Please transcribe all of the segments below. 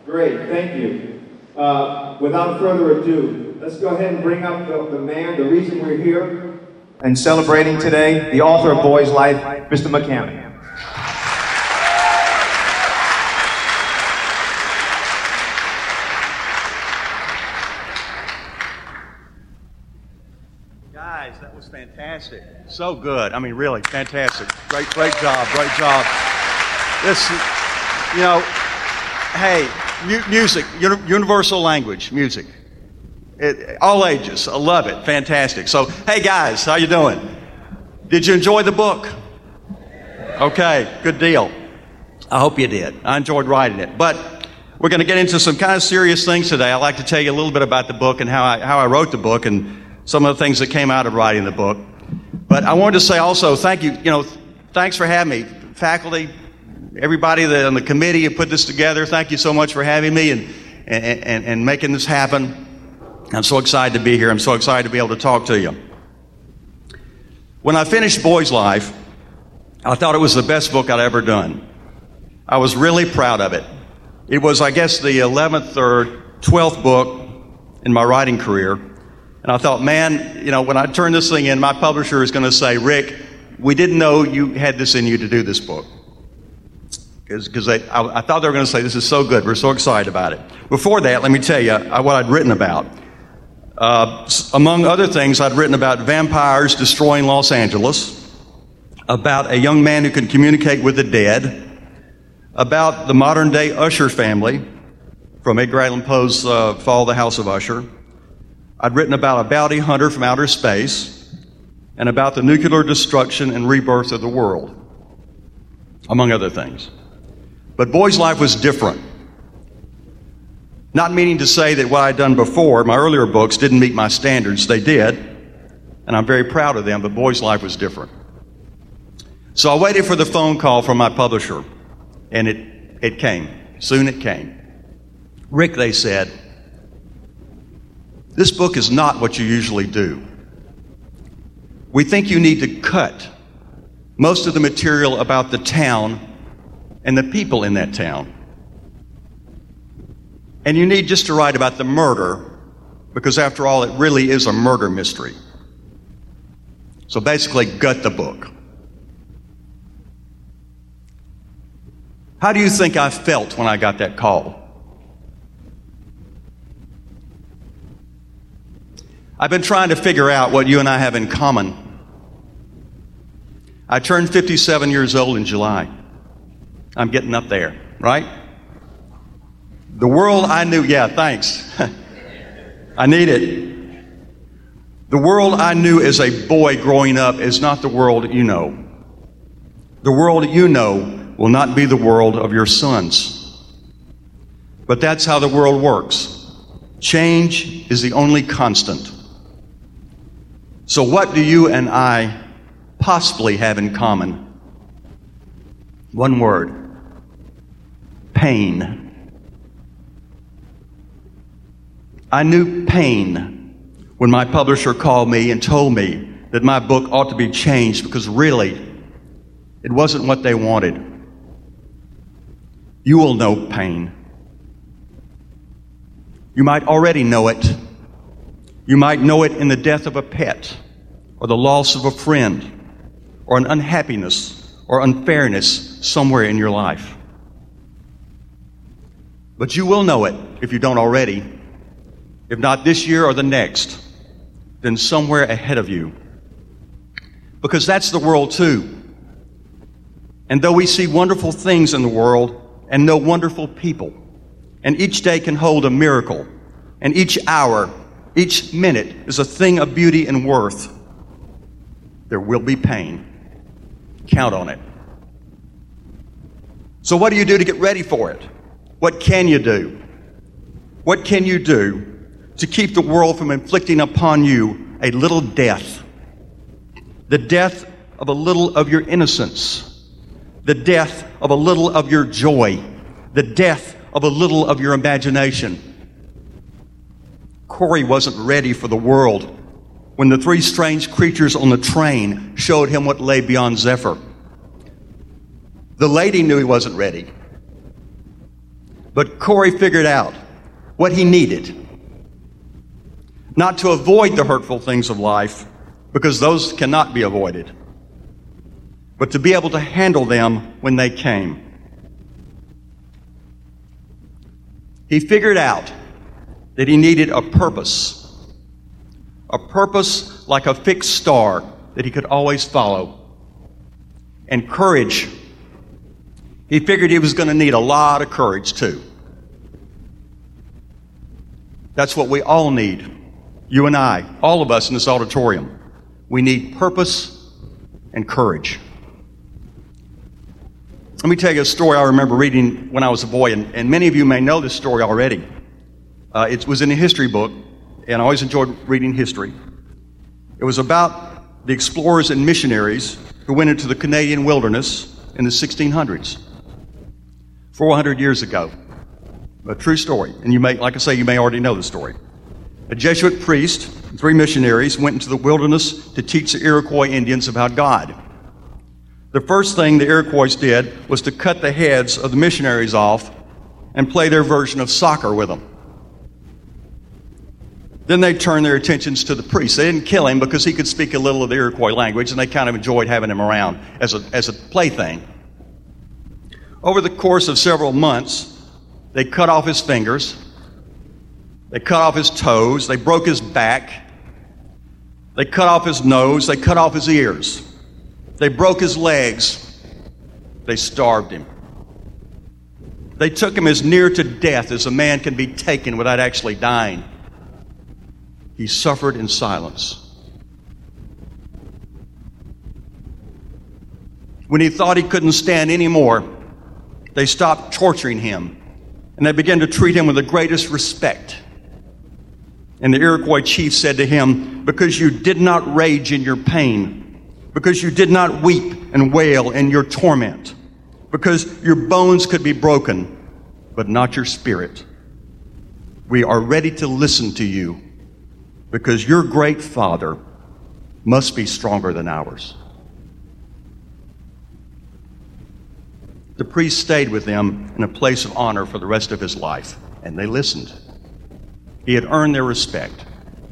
Great, thank you. Without further ado, let's go ahead and bring up the man, the reason we're here, and celebrating today, the author of Boy's Life, Mr. McCammon. Guys, that was fantastic. So good. I mean, really, fantastic. Great job, great job. This, you know, hey, music, universal language, music. All ages, I love it, fantastic. So, hey guys, how you doing? Did you enjoy the book? Okay, good deal. I hope you did. I enjoyed writing it. But we're going to get into some kind of serious things today. I'd like to tell you a little bit about the book and how I wrote the book and some of the things that came out of writing the book. But I wanted to say also, thank you, thanks for having me. Faculty, everybody on the committee who put this together, thank you so much for having me and making this happen. I'm so excited to be here. I'm so excited to be able to talk to you. When I finished Boy's Life, I thought it was the best book I'd ever done. I was really proud of it. It was, I guess, the 11th or 12th book in my writing career. And I thought, man, when I turn this thing in, my publisher is going to say, Rick, we didn't know you had this in you to do this book. Because I thought they were going to say, this is so good. We're so excited about it. Before that, let me tell you what I'd written about. Among other things, I'd written about vampires destroying Los Angeles, about a young man who can communicate with the dead, about the modern-day Usher family from Edgar Allan Poe's Fall of the House of Usher. I'd written about a bounty hunter from outer space, and about the nuclear destruction and rebirth of the world, among other things. But Boy's Life was different. Not meaning to say that what I'd done before, my earlier books, didn't meet my standards. They did, and I'm very proud of them, but Boy's Life was different. So I waited for the phone call from my publisher, and it came. Soon it came. Rick, they said, this book is not what you usually do. We think you need to cut most of the material about the town and the people in that town. And you need just to write about the murder, because after all, it really is a murder mystery. So basically, gut the book. How do you think I felt when I got that call? I've been trying to figure out what you and I have in common. I turned 57 years old in July. I'm getting up there, right? The world I knew, yeah, thanks. I need it. The world I knew as a boy growing up is not the world you know. The world you know will not be the world of your sons. But that's how the world works. Change is the only constant. So what do you and I possibly have in common? One word: pain. I knew pain when my publisher called me and told me that my book ought to be changed because really, it wasn't what they wanted. You will know pain. You might already know it. You might know it in the death of a pet, or the loss of a friend, or an unhappiness or unfairness somewhere in your life. But you will know it if you don't already. If not this year or the next, then somewhere ahead of you. Because that's the world too. And though we see wonderful things in the world and know wonderful people, and each day can hold a miracle, and each hour, each minute is a thing of beauty and worth, there will be pain. Count on it. So what do you do to get ready for it? What can you do? What can you do to keep the world from inflicting upon you a little death? The death of a little of your innocence. The death of a little of your joy. The death of a little of your imagination. Corey wasn't ready for the world when the three strange creatures on the train showed him what lay beyond Zephyr. The lady knew he wasn't ready. But Corey figured out what he needed. Not to avoid the hurtful things of life, because those cannot be avoided, but to be able to handle them when they came. He figured out that he needed a purpose like a fixed star that he could always follow, and courage. He figured he was going to need a lot of courage too. That's what we all need. You and I, all of us in this auditorium, we need purpose and courage. Let me tell you a story I remember reading when I was a boy, and many of you may know this story already. It was in a history book, and I always enjoyed reading history. It was about the explorers and missionaries who went into the Canadian wilderness in the 1600s, 400 years ago. A true story, and you may, like I say, you may already know the story. A Jesuit priest and 3 missionaries went into the wilderness to teach the Iroquois Indians about God. The first thing the Iroquois did was to cut the heads of the missionaries off and play their version of soccer with them. Then they turned their attentions to the priest. They didn't kill him because he could speak a little of the Iroquois language, and they kind of enjoyed having him around as a plaything. Over the course of several months, they cut off his fingers, they cut off his toes, they broke his back, they cut off his nose, they cut off his ears, they broke his legs, they starved him. They took him as near to death as a man can be taken without actually dying. He suffered in silence. When he thought he couldn't stand anymore, they stopped torturing him, and they began to treat him with the greatest respect. And the Iroquois chief said to him, "Because you did not rage in your pain, because you did not weep and wail in your torment, because your bones could be broken, but not your spirit, we are ready to listen to you, because your great Father must be stronger than ours." The priest stayed with them in a place of honor for the rest of his life, and they listened. He had earned their respect.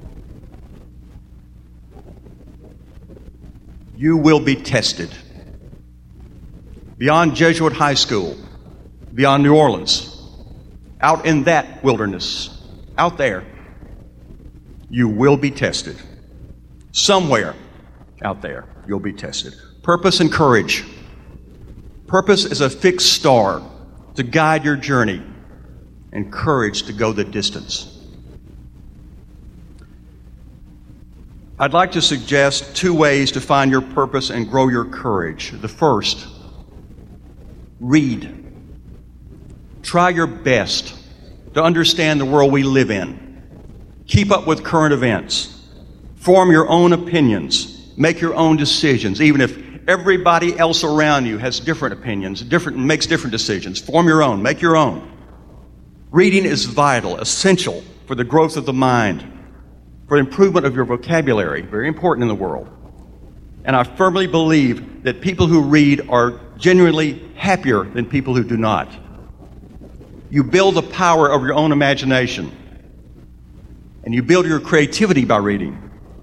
You will be tested. Beyond Jesuit High School, beyond New Orleans, out in that wilderness, out there, you will be tested. Somewhere out there, you'll be tested. Purpose and courage. Purpose is a fixed star to guide your journey, and courage to go the distance. I'd like to suggest 2 ways to find your purpose and grow your courage. The first, read. Try your best to understand the world we live in. Keep up with current events. Form your own opinions. Make your own decisions, even if everybody else around you has different opinions, makes different decisions. Form your own. Make your own. Reading is vital, essential for the growth of the mind, for improvement of your vocabulary, very important in the world. And I firmly believe that people who read are genuinely happier than people who do not. You build the power of your own imagination, and you build your creativity by reading.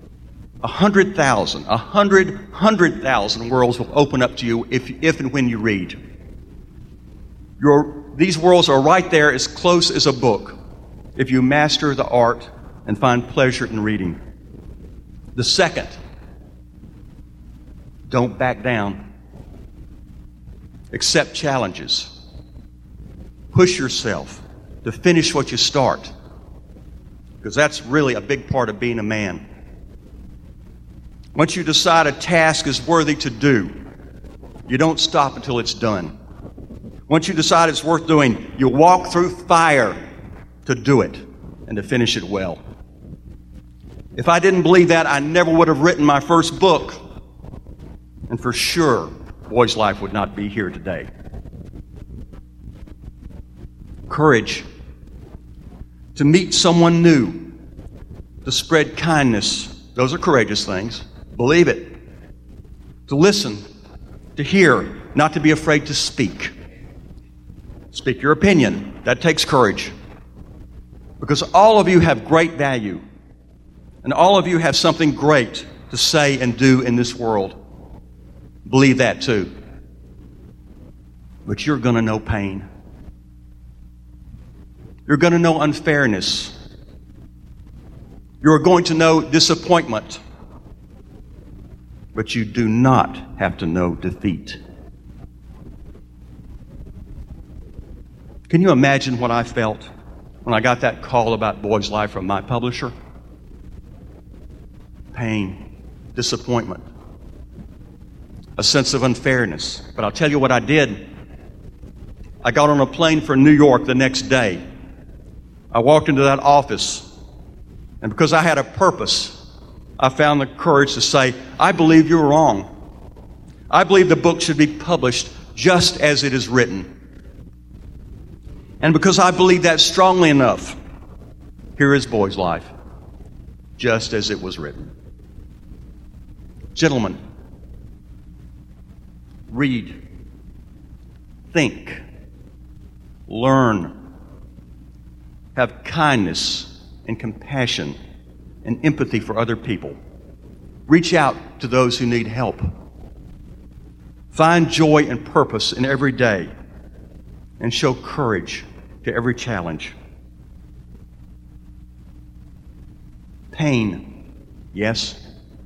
100,000 worlds will open up to you if and when you read. These worlds are right there as close as a book if you master the art and find pleasure in reading. The second, don't back down. Accept challenges. Push yourself to finish what you start, because that's really a big part of being a man. Once you decide a task is worthy to do, you don't stop until it's done. Once you decide it's worth doing, you walk through fire to do it and to finish it well. If I didn't believe that, I never would have written my first book. And for sure, Boy's Life would not be here today. Courage to meet someone new, to spread kindness. Those are courageous things. Believe it. To listen, to hear, not to be afraid to speak. It's Speak your opinion. That takes courage. Because all of you have great value. And all of you have something great to say and do in this world. Believe that too. But you're going to know pain. You're going to know unfairness. You're going to know disappointment. But you do not have to know defeat. Can you imagine what I felt when I got that call about Boy's Life from my publisher? Pain, disappointment, a sense of unfairness. But I'll tell you what I did. I got on a plane for New York the next day. I walked into that office, and because I had a purpose, I found the courage to say, I believe you're wrong. I believe the book should be published just as it is written. And because I believe that strongly enough, here is Boy's Life, just as it was written. Gentlemen, read, think, learn, have kindness and compassion and empathy for other people. Reach out to those who need help. Find joy and purpose in every day and show courage to every challenge. Pain, yes.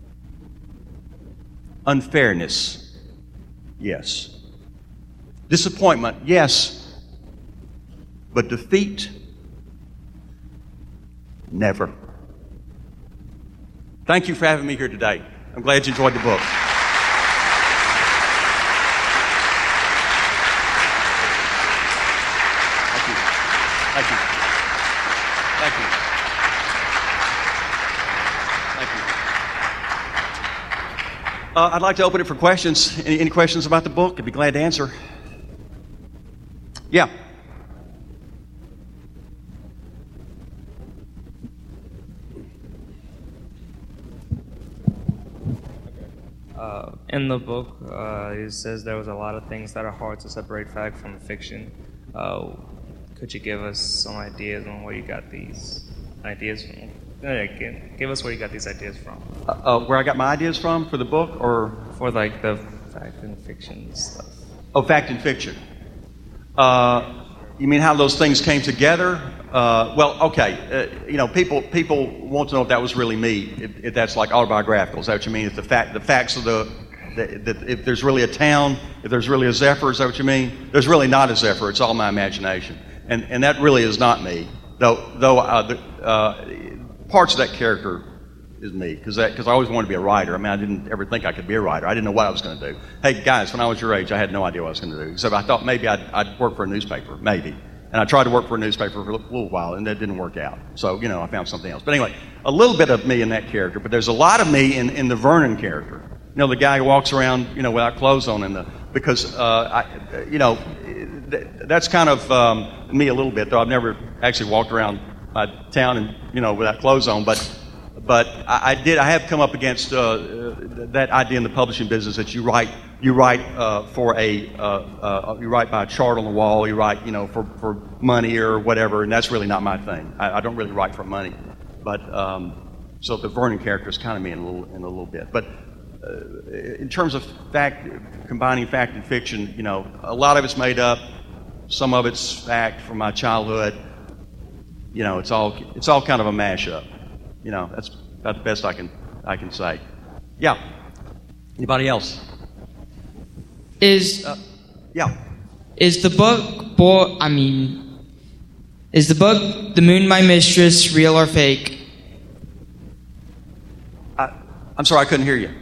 Unfairness, yes. Disappointment, yes. But defeat, never. Thank you for having me here today. I'm glad you enjoyed the book. Thank you. Thank you. Thank you. Thank you. I'd like to open it for questions. Any questions about the book? I'd be glad to answer. Yeah. In the book, it says there was a lot of things that are hard to separate fact from fiction. Could you give us some ideas on where you got these ideas from? Give us where you got these ideas from. Where I got my ideas from for the book, or for like the fact and fiction stuff. Oh, fact and fiction. You mean how those things came together? Well, okay. People want to know if that was really me. If that's like autobiographical, is that what you mean? If the facts of if there's really a town, if there's really a Zephyr, is that what you mean? There's really not a Zephyr. It's all my imagination, and that really is not me. Though parts of that character is me, because I always wanted to be a writer. I mean, I didn't ever think I could be a writer. I didn't know what I was going to do. Hey, guys, when I was your age, I had no idea what I was going to do. So I thought maybe I'd work for a newspaper, maybe. And I tried to work for a newspaper for a little while, and that didn't work out. So, I found something else. But anyway, a little bit of me in that character, but there's a lot of me in the Vernon character. The guy who walks around, without clothes on, because that's kind of me a little bit, though I've never actually walked around my town and, without clothes on, but I have come up against that idea in the publishing business that you write you write by a chart on the wall. You write, for money or whatever, and that's really not my thing. I don't really write for money, but so the Vernon character is kind of me in a little bit. But in terms of combining fact and fiction, a lot of it's made up. Some of it's fact from my childhood. It's all kind of a mashup. That's about the best I can say. Yeah. Anybody else? Is the book The Moon My Mistress real or fake? I'm sorry, I couldn't hear you.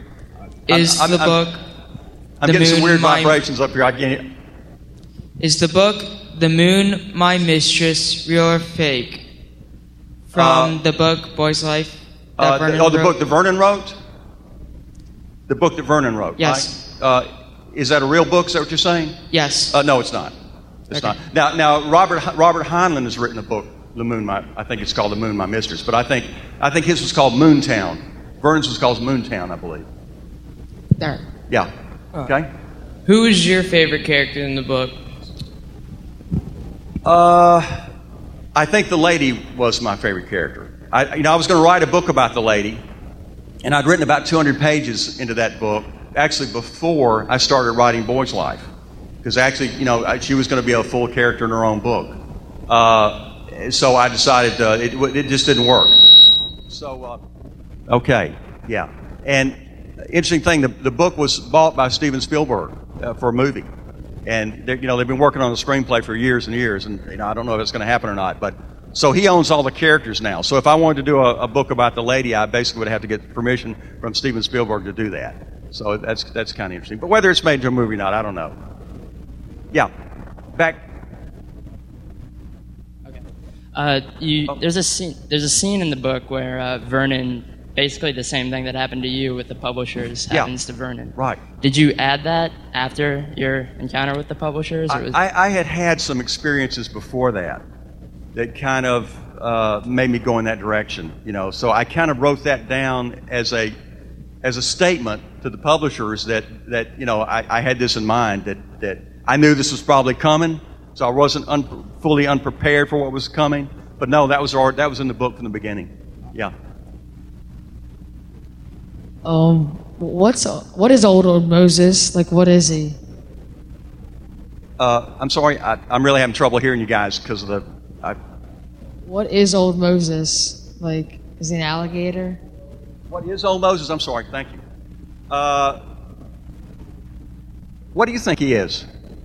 I'm getting some weird vibrations up here. I can't. Is the book The Moon My Mistress real or fake? From the book Boy's Life. The book that Vernon wrote. The book that Vernon wrote. Yes. Right? Is that a real book? Is that what you're saying? Yes. No, it's not. It's not. Now, Robert Heinlein has written a book, I think it's called The Moon My Mistress, but I think his was called Moontown. Vernon's was called Moontown, I believe. There. Yeah. Okay. Who is your favorite character in the book? I think the lady was my favorite character. I was going to write a book about the lady, and I'd written about 200 pages into that book, actually before I started writing Boy's Life. Because actually, she was going to be a full character in her own book. So I decided it just didn't work. So, okay, yeah. And interesting thing, the book was bought by Steven Spielberg for a movie. And they've been working on the screenplay for years and years, and I don't know if it's going to happen or not. But so he owns all the characters now. So if I wanted to do a book about the lady, I basically would have to get permission from Steven Spielberg to do that. So that's kind of interesting. But whether it's made into a movie or not, I don't know. Yeah, back. Okay. There's a scene in the book where Vernon, basically the same thing that happened to you with the publishers, happens to Vernon. Right. Did you add that after your encounter with the publishers? Or I had some experiences before that kind of made me go in that direction. So I kind of wrote that down as a statement to the publishers that I had this in mind, that I knew this was probably coming, so I wasn't fully unprepared for what was coming. But no, that was in the book from the beginning. Yeah. What is old Moses? Like, what is he? I'm sorry, I'm really having trouble hearing you guys because of the. What is old Moses? Like, is he an alligator? What is old Moses? I'm sorry, thank you. What do you think he is?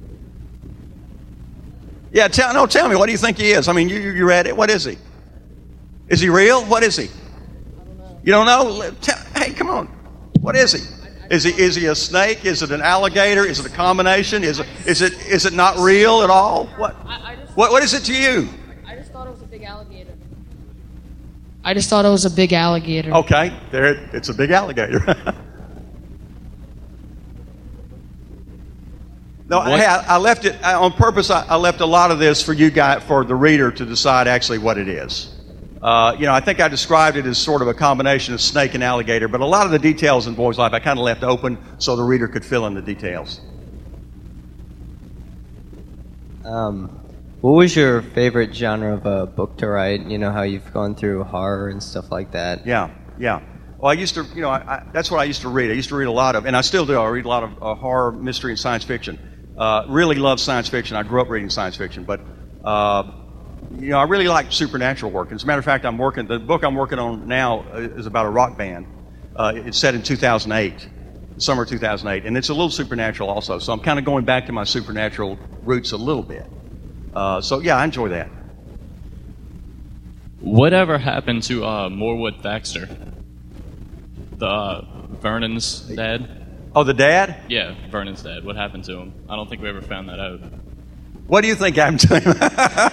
Yeah, tell me, what do you think he is? I mean, you read it. What is he? Is he real? What is he? I don't know. You don't know? Hey, come on. What is he? Is he a snake? Is it an alligator? Is it a combination? Is it not real at all? What is it to you? I just thought it was a big alligator. I just thought it was a big alligator. Okay, it's a big alligator. No, hey, I left it on purpose. I left a lot of this for you guys, for the reader to decide actually what it is. I think I described it as sort of a combination of snake and alligator, but a lot of the details in Boy's Life I kind of left open so the reader could fill in the details. What was your favorite genre of a book to write? You know how you've gone through horror and stuff like that. Yeah. Well, I used to, that's what I used to read. I used to read a lot of, and I still do. I read a lot of horror, mystery, and science fiction. Really love science fiction. I grew up reading science fiction, but I really like supernatural work. As a matter of fact, the book I'm working on now is about a rock band. It's set in 2008, summer 2008, and it's a little supernatural also. So I'm kind of going back to my supernatural roots a little bit. So yeah, I enjoy that. Whatever happened to Morwood Thaxter? The Vernon's dad? Oh, the dad? Yeah, Vernon's dad. What happened to him? I don't think we ever found that out. What do you think happened to him?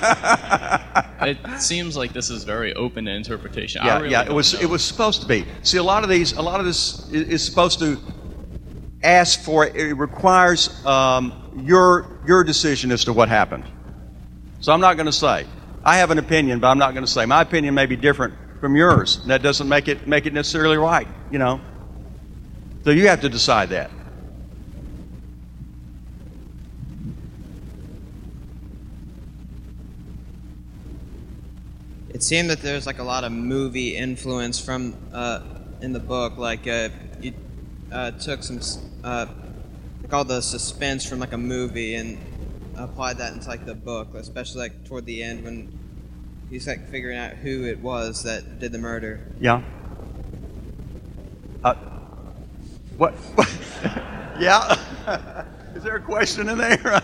It seems like this is very open to interpretation. It was supposed to be. See, a lot of this is supposed to ask for. It requires your decision as to what happened. So I'm not going to say. I have an opinion, but I'm not going to say. My opinion may be different from yours. And that doesn't make it necessarily right. So you have to decide that. It seemed that there's like a lot of movie influence from in the book. Like you took some like all the suspense from like a movie and applied that into like the book, especially like toward the end when he's like figuring out who it was that did the murder. Yeah. What? Yeah. Is there a question in there?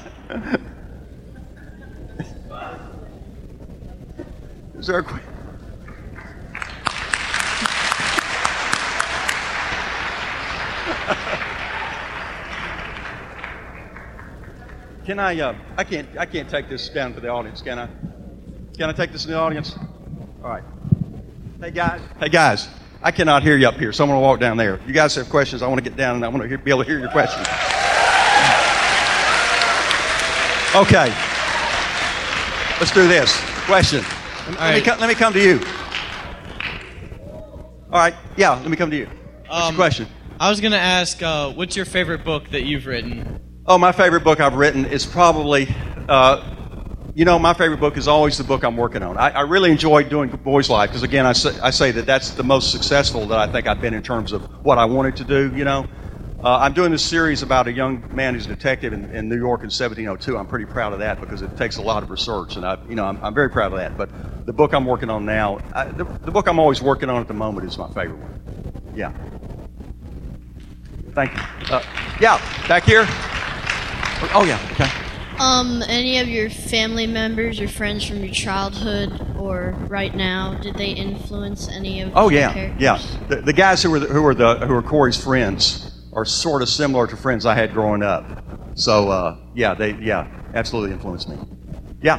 Is there a question? Can I can't take this down to the audience, can I? Can I take this to the audience? All right. Hey guys, I cannot hear you up here, so I'm going to walk down there. You guys have questions, I want to get down and I want to be able to hear your questions. Okay. Let's do this. Question. Let me come to you. All right. Yeah, let me come to you. What's your question? I was going to ask, what's your favorite book that you've written? Oh, my favorite book I've written is probably You know, my favorite book is always the book I'm working on. I really enjoy doing Boys Life because, again, I say that that's the most successful that I think I've been in terms of what I wanted to do, you know. I'm doing this series about a young man who's a detective in New York in 1702. I'm pretty proud of that because it takes a lot of research, and I'm very proud of that. But the book I'm working on now, the book I'm always working on at the moment is my favorite one. Yeah. Thank you. Yeah, back here. Oh, yeah, okay. Any of your family members or friends from your childhood or right now, did they influence any of Oh, your yeah, characters? yeah. The guys who are Corey's friends are sort of similar to friends I had growing up. So, they absolutely influenced me. Yeah.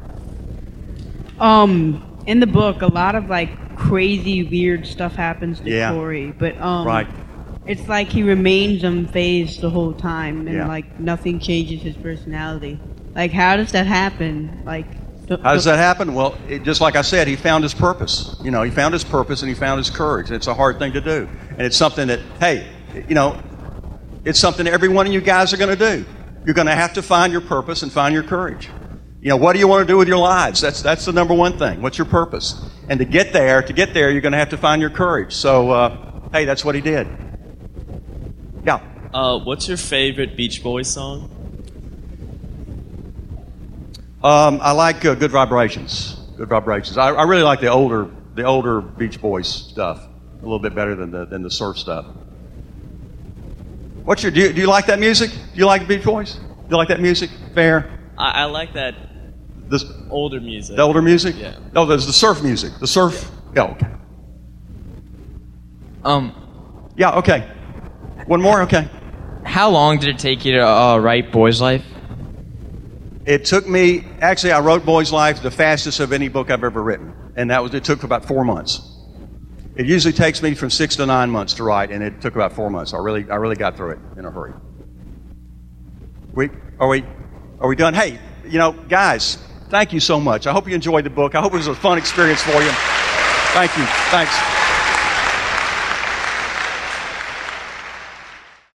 In the book, a lot of like crazy, weird stuff happens to Corey, but right. It's like he remains unfazed the whole time, and Yeah. like nothing changes his personality. Like, how does that happen? Like, How does that happen? Well, just like I said, he found his purpose. You know, he found his purpose and he found his courage. It's a hard thing to do, and it's something that, hey, you know, it's something every one of you guys are going to do. You're going to have to find your purpose and find your courage. You know, what do you want to do with your lives? That's the number one thing. What's your purpose? And to get there, you're going to have to find your courage. So, hey, that's what he did. Yeah. What's your favorite Beach Boys song? I like Good Vibrations. Good Vibrations. I really like the older Beach Boys stuff a little bit better than the surf stuff. Do you like that music? Do you like the Beach Boys? Do you like that music? Fair. I like that. This older music. The older music? Yeah. No, there's the surf music. The surf. Yeah. Okay. Yeah. Okay. One more. Okay. How long did it take you to write Boys Life? It took me. Actually, I wrote Boys Life the fastest of any book I've ever written, and it took about 4 months. It usually takes me from 6 to 9 months to write, and it took about 4 months. I really got through it in a hurry. Are we done? Hey, you know, guys, thank you so much. I hope you enjoyed the book. I hope it was a fun experience for you. Thank you. Thanks.